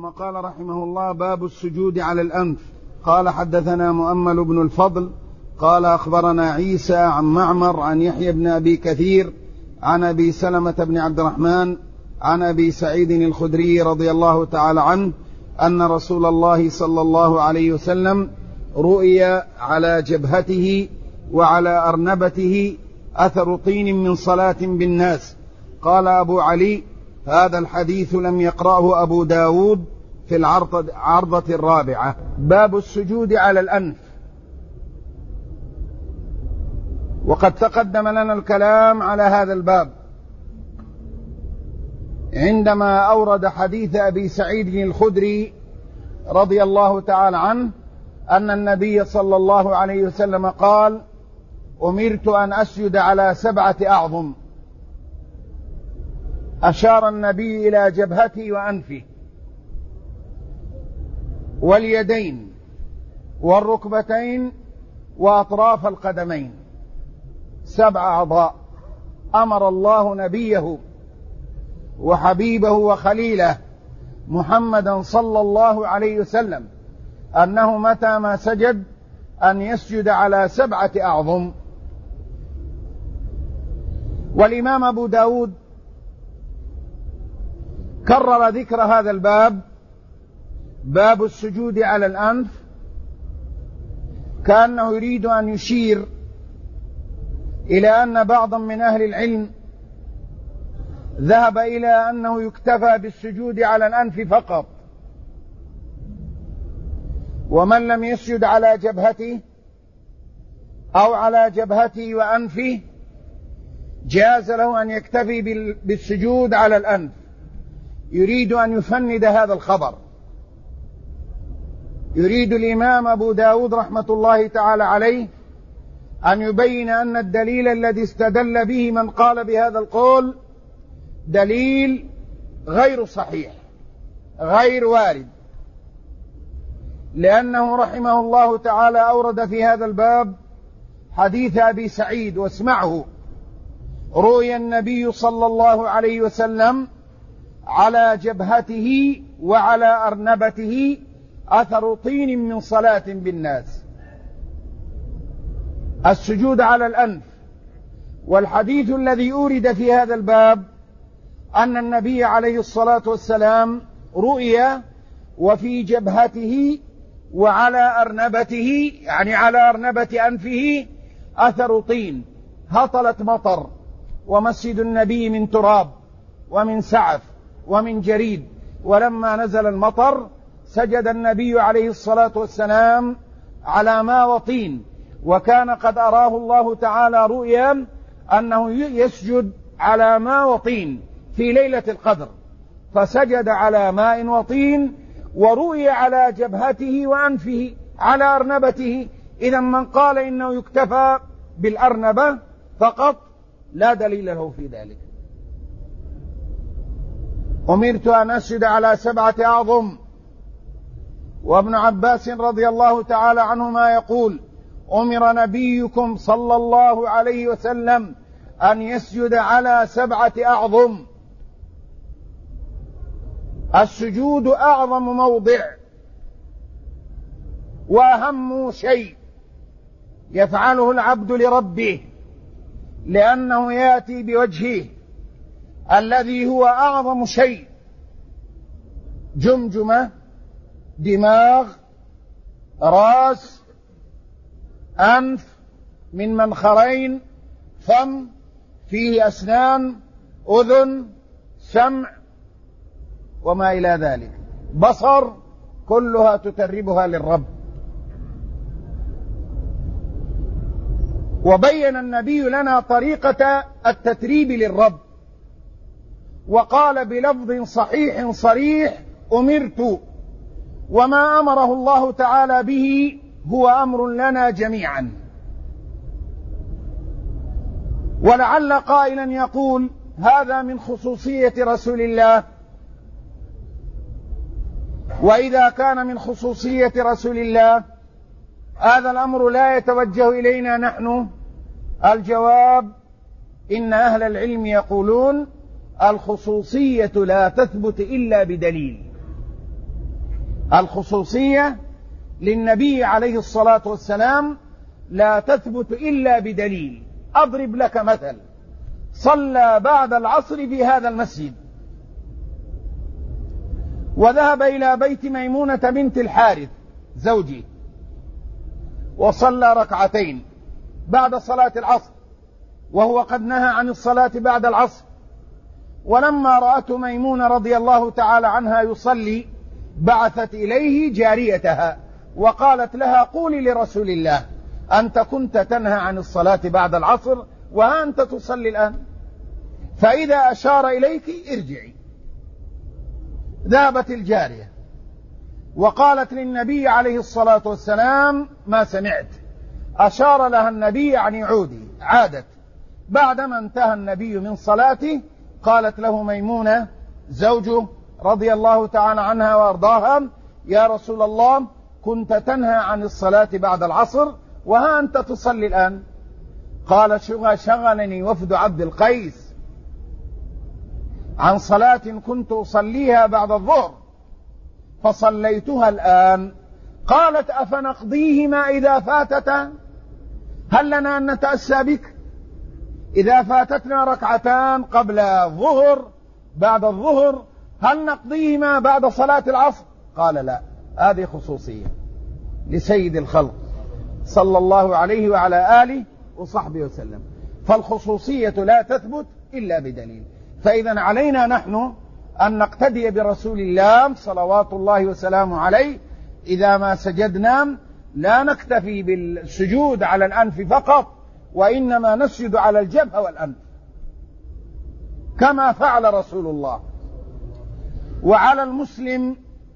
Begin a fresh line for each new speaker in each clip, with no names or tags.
قال رحمه الله: باب السجود على الأنف. قال: حدثنا مؤمل بن الفضل قال: أخبرنا عيسى عن معمر عن يحيى بن أبي كثير عن أبي سلمة بن عبد الرحمن عن أبي سعيد الخدري رضي الله تعالى عنه أن رسول الله صلى الله عليه وسلم رؤي على جبهته وعلى أرنبته أثر طين من صلاة بالناس. قال أبو علي: هذا الحديث لم يقرأه أبو داود في العرضة الرابعة. باب السجود على الأنف. وقد تقدم لنا الكلام على هذا الباب عندما أورد حديث أبي سعيد الخدري رضي الله تعالى عنه أن النبي صلى الله عليه وسلم قال: أمرت أن أسجد على 7 أعظم. أشار النبي إلى جبهته وأنفه واليدين والركبتين وأطراف القدمين، 7 أعضاء أمر الله نبيه وحبيبه وخليله محمدا صلى الله عليه وسلم أنه متى ما سجد أن يسجد على 7 أعظم. والإمام أبو داود كرر ذكر هذا الباب، باب السجود على الأنف، كأنه يريد أن يشير إلى أن بعضا من أهل العلم ذهب إلى أنه يكتفى بالسجود على الأنف فقط، ومن لم يسجد على جبهته أو على جبهته وأنفه جاز له أن يكتفي بالسجود على الأنف. يريد أن يفند هذا الخبر. يريد الإمام أبو داود رحمة الله تعالى عليه أن يبين أن الدليل الذي استدل به من قال بهذا القول دليل غير صحيح غير وارد، لأنه رحمه الله تعالى أورد في هذا الباب حديث أبي سعيد، واسمعه: رؤي النبي صلى الله عليه وسلم على جبهته وعلى أرنبته أثر طين من صلاة بالناس. السجود على الأنف. والحديث الذي أورد في هذا الباب أن النبي عليه الصلاة والسلام رؤي وفي جبهته وعلى أرنبته، يعني على أرنبة أنفه، أثر طين، هطلة مطر، ومسجد النبي من تراب ومن سعف ومن جريد، ولما نزل المطر سجد النبي عليه الصلاة والسلام على ماء وطين، وكان قد أراه الله تعالى رؤيا أنه يسجد على ماء وطين في ليلة القدر، فسجد على ماء وطين ورؤي على جبهته وأنفه على أرنبته. إذا من قال إنه يكتفى بالأرنبة فقط لا دليل له في ذلك. أمرت أن أسجد على 7 أعظم. وابن عباس رضي الله تعالى عنهما يقول: أمر نبيكم صلى الله عليه وسلم أن يسجد على 7 أعظم. السجود أعظم موضع وأهم شيء يفعله العبد لربه، لأنه يأتي بوجهه الذي هو أعظم شيء: جمجمة، دماغ، رأس، أنف من منخرين، فم فيه أسنان، أذن، سمع وما إلى ذلك، بصر، كلها تتربها للرب. وبين النبي لنا طريقة التتريب للرب، وقال بلفظ صحيح صريح: أمرت. وما أمره الله تعالى به هو أمر لنا جميعا. ولعل قائلا يقول: هذا من خصوصية رسول الله. وإذا كان من خصوصية رسول الله هذا الأمر لا يتوجه إلينا نحن. الجواب: إن أهل العلم يقولون: الخصوصية لا تثبت إلا بدليل. الخصوصية للنبي عليه الصلاة والسلام لا تثبت إلا بدليل. أضرب لك مثل: صلى بعد العصر في هذا المسجد، وذهب إلى بيت ميمونة بنت الحارث زوجي، وصلى ركعتين بعد صلاة العصر، وهو قد نهى عن الصلاة بعد العصر. ولما رأته ميمونة رضي الله تعالى عنها يصلي بعثت إليه جاريتها وقالت لها: قولي لرسول الله أنت كنت تنهى عن الصلاة بعد العصر وها أنت تصلي الآن، فإذا أشار إليك ارجعي. ذهبت الجارية وقالت للنبي عليه الصلاة والسلام: ما سمعت. أشار لها النبي يعني عودي. عادت. بعدما انتهى النبي من صلاته قالت له ميمونة زوجه رضي الله تعالى عنها وارضاها: يا رسول الله كنت تنهى عن الصلاة بعد العصر وها أنت تصلي الآن. قال: شغلني وفد عبد القيس عن صلاة كنت أصليها بعد الظهر فصليتها الآن. قالت: أفنقضيهما إذا فاتتا؟ هل لنا أن نتأسى بك إذا فاتتنا ركعتان قبل الظهر بعد الظهر هل نقضيهما بعد صلاة العصر؟ قال: لا، هذه خصوصية لسيد الخلق صلى الله عليه وعلى آله وصحبه وسلم، فالخصوصية لا تثبت إلا بدليل. فإذا علينا نحن أن نقتدي برسول الله صلوات الله وسلامه عليه. إذا ما سجدنا لا نكتفي بالسجود على الأنف فقط، وإنما نسجد على الجبهة والأنف كما فعل رسول الله. وعلى المسلم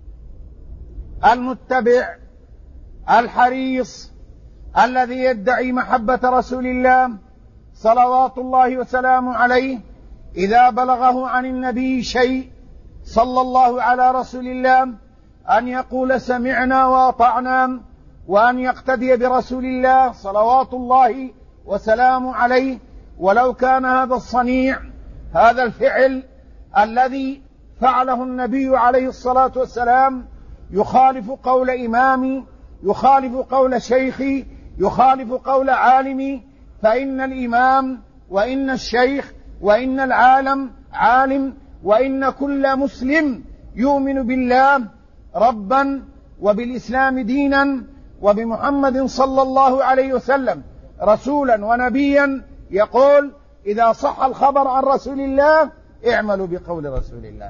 المتبع الحريص الذي يدعي محبة رسول الله صلوات الله وسلامه عليه إذا بلغه عن النبي شيء صلى الله على رسول الله أن يقول: سمعنا وأطعنا، وأن يقتدي برسول الله صلوات الله وسلامه عليه، ولو كان هذا الصنيع، هذا الفعل الذي فعله النبي عليه الصلاة والسلام يخالف قول إمامي، يخالف قول شيخي، يخالف قول عالمي، فإن الإمام وإن الشيخ وإن العالم عالم، وإن كل مسلم يؤمن بالله ربا وبالإسلام دينا وبمحمد صلى الله عليه وسلم رسولا ونبيا يقول: إذا صح الخبر عن رسول الله اعملوا بقول رسول الله.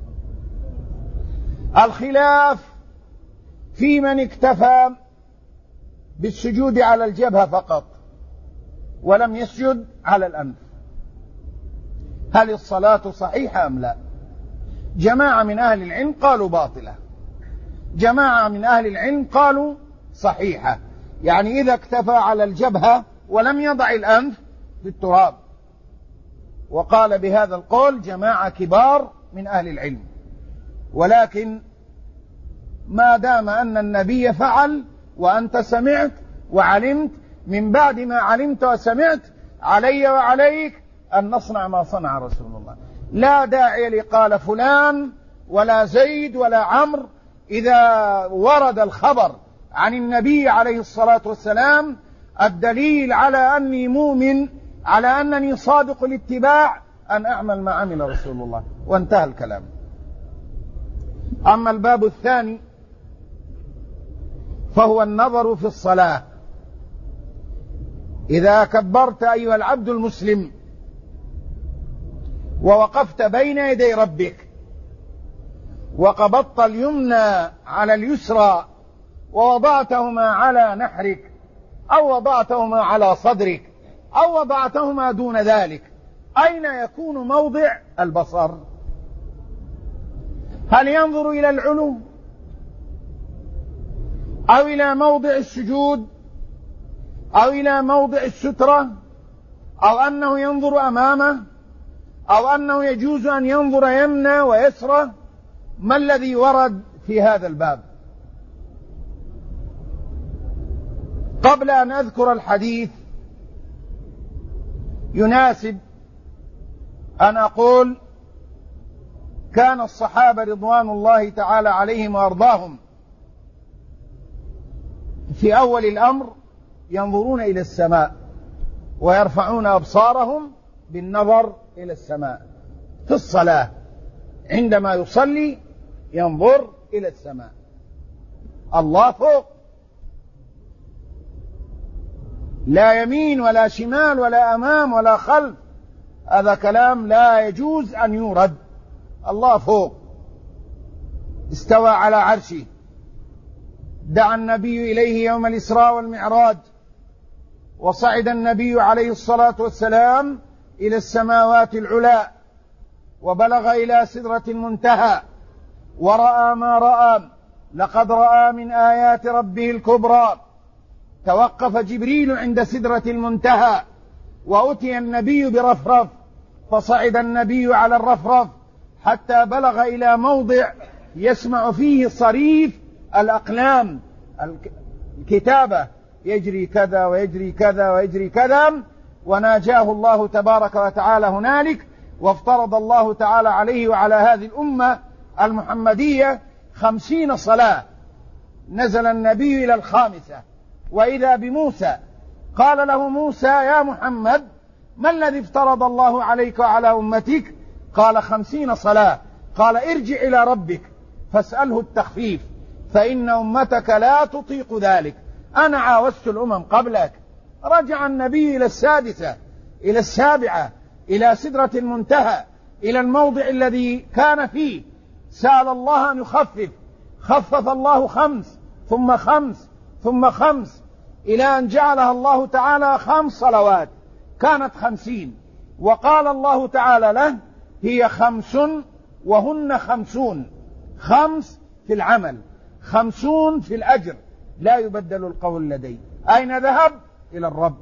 الخلاف في من اكتفى بالسجود على الجبهة فقط ولم يسجد على الأنف، هل الصلاة صحيحة أم لا؟ جماعة من أهل العلم قالوا باطلة، جماعة من أهل العلم قالوا صحيحة، يعني إذا اكتفى على الجبهة ولم يضع الأنف بالتراب. وقال بهذا القول جماعة كبار من أهل العلم. ولكن ما دام أن النبي فعل وأنت سمعت وعلمت، من بعد ما علمت وسمعت علي وعليك أن نصنع ما صنع رسول الله. لا داعي لقال فلان ولا زيد ولا عمرو. إذا ورد الخبر عن النبي عليه الصلاة والسلام الدليل على أني مؤمن، على أنني صادق الاتباع، أن أعمل ما عمل رسول الله، وانتهى الكلام. أما الباب الثاني فهو النظر في الصلاة. إذا كبرت أيها العبد المسلم ووقفت بين يدي ربك وقبضت اليمنى على اليسرى ووضعتهما على نحرك أو وضعتهما على صدرك أو وضعتهما دون ذلك، أين يكون موضع البصر؟ هل ينظر إلى العلو أو إلى موضع السجود أو إلى موضع السترة أو أنه ينظر أمامه أو أنه يجوز أن ينظر يمنى ويسرى؟ ما الذي ورد في هذا الباب؟ قبل أن أذكر الحديث يناسب أن أقول: كان الصحابة رضوان الله تعالى عليهم وأرضاهم في أول الأمر ينظرون إلى السماء ويرفعون أبصارهم بالنظر إلى السماء. في الصلاة عندما يصلي ينظر إلى السماء، الله فوق، لا يمين ولا شمال ولا أمام ولا خلف، هذا كلام لا يجوز أن يورد. الله فوق، استوى على عرشه، دعا النبي إليه يوم الإسراء والمعراج، وصعد النبي عليه الصلاة والسلام إلى السماوات العلى وبلغ إلى سدرة المنتهى ورأى ما رأى، لقد رأى من آيات ربه الكبرى. توقف جبريل عند سدرة المنتهى وأتي النبي برفرف، فصعد النبي على الرفرف حتى بلغ إلى موضع يسمع فيه صريف الأقلام، الكتابة، يجري كذا ويجري كذا ويجري كذا، وناجاه الله تبارك وتعالى هنالك، وافترض الله تعالى عليه وعلى هذه الأمة المحمدية 50 صلاة. نزل النبي إلى الخامسة وإذا بموسى، قال له موسى: يا محمد، ما الذي افترض الله عليك وعلى أمتك؟ قال: 50 صلاة. قال: ارجع إلى ربك فاسأله التخفيف، فإن أمتك لا تطيق ذلك، أنا عاوزت الأمم قبلك. رجع النبي إلى السادسة، إلى السابعة، إلى سدرة المنتهى، إلى الموضع الذي كان فيه، سأل الله أن يخفف، خفف الله 5 ثم 5 ثم 5 إلى أن جعلها الله تعالى 5 صلوات، كانت 50. وقال الله تعالى له: هي 5 وهن 50، 5 في العمل، 50 في الأجر، لا يبدل القول لدي. أين ذهب؟ إلى الرب.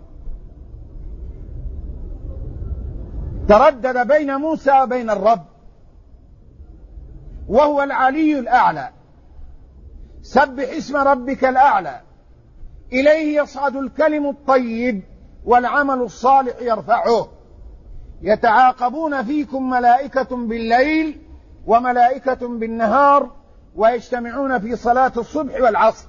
تردد بين موسى وبين الرب، وهو العلي الأعلى. سبح اسم ربك الأعلى، إليه يصعد الكلم الطيب والعمل الصالح يرفعه. يتعاقبون فيكم ملائكة بالليل وملائكة بالنهار، ويجتمعون في صلاة الصبح والعصر.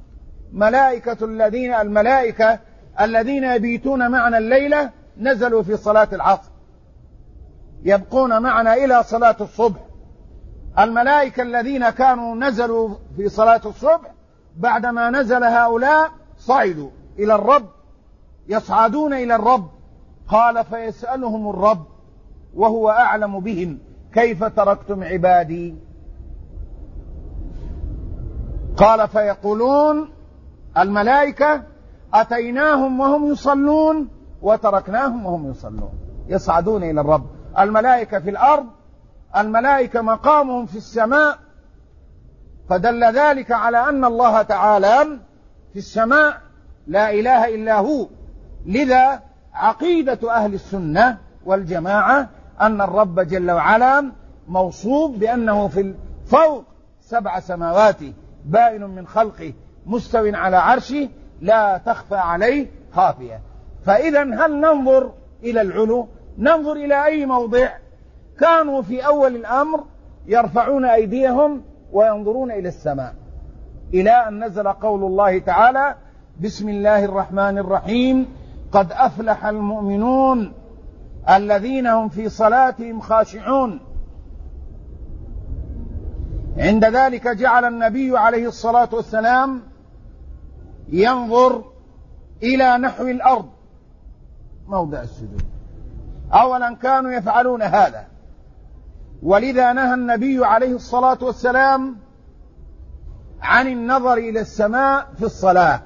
الملائكة الذين يبيتون معنا الليلة نزلوا في صلاة العصر، يبقون معنا إلى صلاة الصبح. الملائكة الذين كانوا نزلوا في صلاة الصبح بعدما نزل هؤلاء صعدوا إلى الرب، يصعدون إلى الرب. قال: فيسألهم الرب وهو أعلم بهم: كيف تركتم عبادي؟ قال: فيقولون الملائكة: أتيناهم وهم يصلون وتركناهم وهم يصلون. يصعدون إلى الرب. الملائكة في الأرض، الملائكة مقامهم في السماء، فدل ذلك على أن الله تعالى في السماء لا إله إلا هو. لذا عقيدة أهل السنة والجماعة أن الرب جل وعلا موصوف بأنه في فوق 7 سماوات، بائن من خلقه، مستو على عرشه، لا تخفى عليه خافية. فإذا هل ننظر إلى العلو؟ ننظر إلى أي موضع؟ كانوا في أول الأمر يرفعون أيديهم وينظرون إلى السماء، إلى أن نزل قول الله تعالى: بسم الله الرحمن الرحيم، قد أفلح المؤمنون الذين هم في صلاتهم خاشعون. عند ذلك جعل النبي عليه الصلاة والسلام ينظر إلى نحو الأرض موضع السجود. أولا كانوا يفعلون هذا، ولذا نهى النبي عليه الصلاة والسلام عن النظر إلى السماء في الصلاة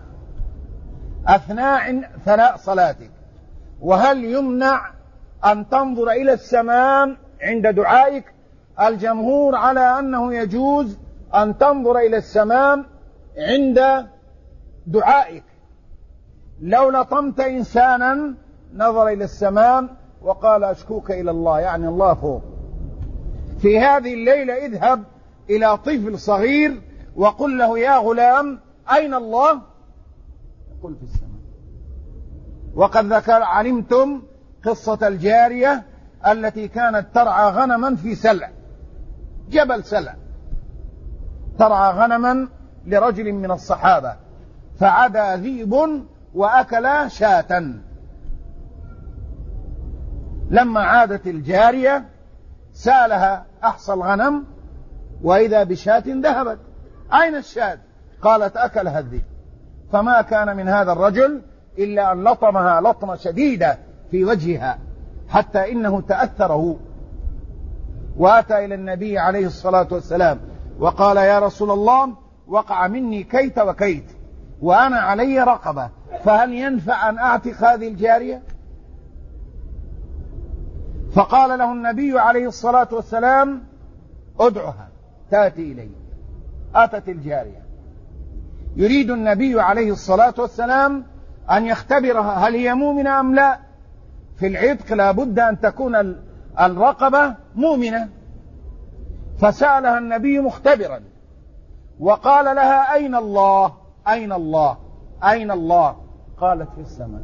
أثناء ثناء صلاتك. وهل يمنع أن تنظر إلى السماء عند دعائك؟ الجمهور على أنه يجوز أن تنظر إلى السماء عند دعائك. لو لطمت إنسانا نظر إلى السماء وقال: أشكوك إلى الله، يعني الله فوق. في هذه الليلة اذهب إلى طفل صغير وقل له: يا غلام، أين الله؟ يقول: في السماء. وقد علمتم قصة الجارية التي كانت ترعى غنما في سلع، جبل سلع، ترعى غنما لرجل من الصحابة، فعدا ذئب وأكل شاة. لما عادت الجارية سألها أحصى الغنم وإذا بشاة ذهبت، أين الشاة؟ قالت أكلها الذئب. فما كان من هذا الرجل إلا أن لطمها لطمة شديدة في وجهها حتى إنه تأثره، وأتى إلى النبي عليه الصلاة والسلام وقال: يا رسول الله، وقع مني كيت وكيت وأنا علي رقبة، فهل ينفع أن أعتق هذه الجارية؟ فقال له النبي عليه الصلاة والسلام: ادعها تأتي إلي. أتت الجارية، يريد النبي عليه الصلاة والسلام أن يختبرها هل هي مؤمنة أم لا. في العتق لا بد أن تكون الرقبة مؤمنة. فسألها النبي مختبرا وقال لها: أين الله؟ أين الله؟ أين الله؟ قالت: في السماء.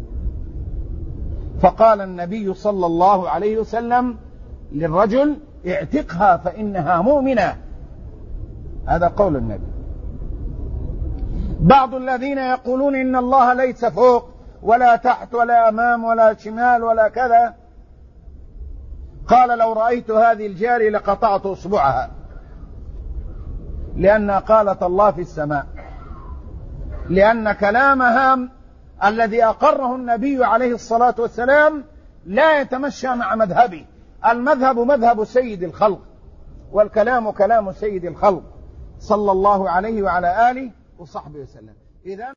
فقال النبي صلى الله عليه وسلم للرجل: اعتقها فإنها مؤمنة. هذا قول النبي. بعض الذين يقولون إن الله ليس فوق ولا تحت ولا أمام ولا شمال ولا كذا، قال: لو رأيت هذه الجارية لقطعت أصبعها، لأنها قالت الله في السماء، لأن كلامها الذي أقره النبي عليه الصلاة والسلام لا يتمشى مع مذهبه. المذهب مذهب سيد الخلق، والكلام كلام سيد الخلق صلى الله عليه وعلى آله وصحبه وسلم. إذن